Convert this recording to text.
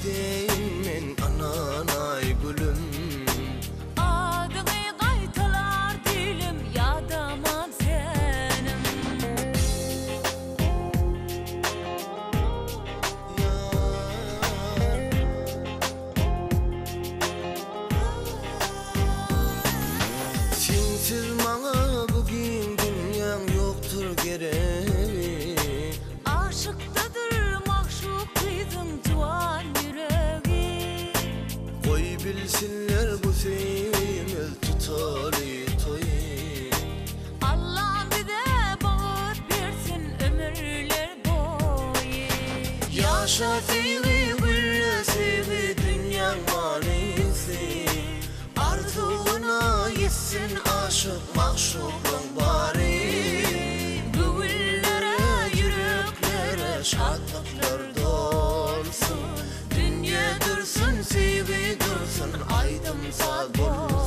gideyim men ananay gülüm. Adıny qaytalar dilim yadaman senim. Sensiz maňa bugün dünýäň ýokdur gerek. Aşıktadır mahşuk kıydın juan ýüregi. Koy bilsinler bu sevgimiz tutary toy. Allah bize bağır versin ömürler boyu. Yaşa sevgi gülle sevgi dünyanın manisi. Arzuğuna yetsin aşık mahşukluk bari. Bugünlere Yüreklere şadlıklar dolsun. Dünya dursun sevgi dursun aydın sağ bulsun.